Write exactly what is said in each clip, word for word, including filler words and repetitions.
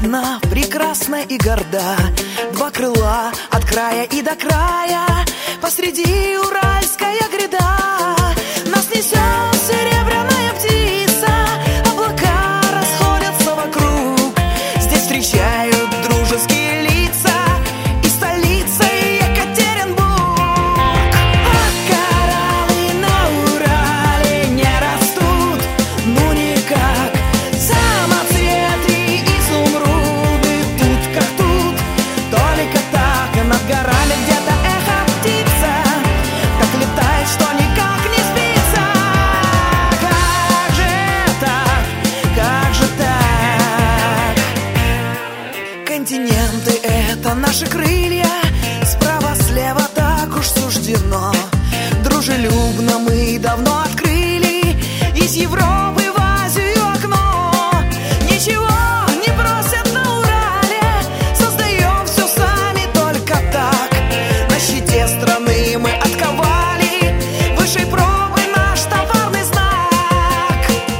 одна, прекрасна и горда. Два крыла от края и до края, посреди уральская гряда. Нас несет серебряная птица, облака расходятся вокруг. Здесь встречают дружеские лица и столица Екатеринбург. А кораллы на Урале не растут, ну никак. Самоцветы, изумруды тут как тут, только так. Над горами где-то эхо птица, так летает, что никак не спится. Как же так, как же так? Континенты — это наши крылья, справа-слева так уж суждено. Дружелюбно мы давно открыли из Европы в Азию окно. Ничего не просят на Урале, создаем все сами только так. На щите страны мы отковали высшей пробы наш товарный знак.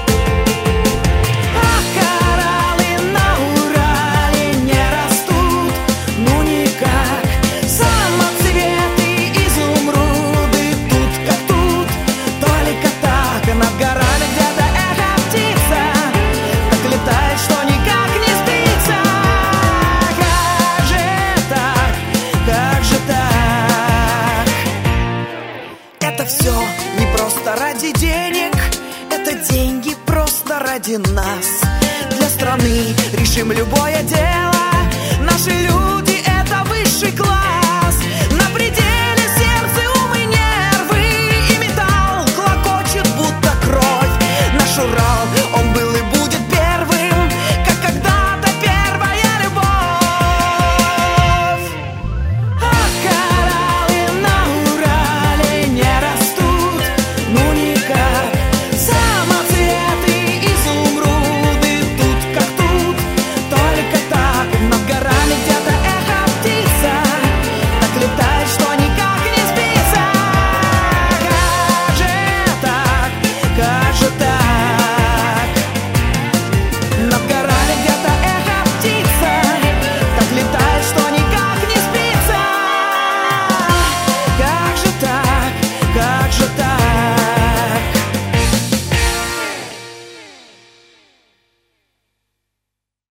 А кораллы на Урале не растут, ну никак. Самоцветы, изумруды тут как тут, только так. Над горами где-то эхо птица, так летает, что никак не спится. Как же так, как же так? Это все не просто ради денег, это деньги просто ради нас. Для страны решим любое дело, наши люди — это высший класс.